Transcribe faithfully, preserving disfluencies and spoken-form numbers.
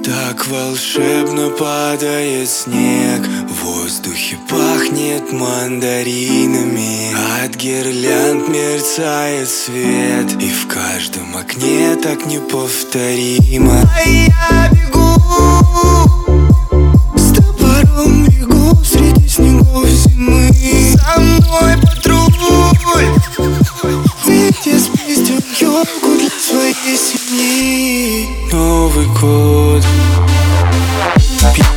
Так волшебно падает снег, в воздухе пахнет мандаринами, от гирлянд мерцает свет, и в каждом окне так неповторимо. А я бегу, с топором бегу среди снегов зимы. Со мной патруль, вместе спустим елку для своей семьи. Новый год.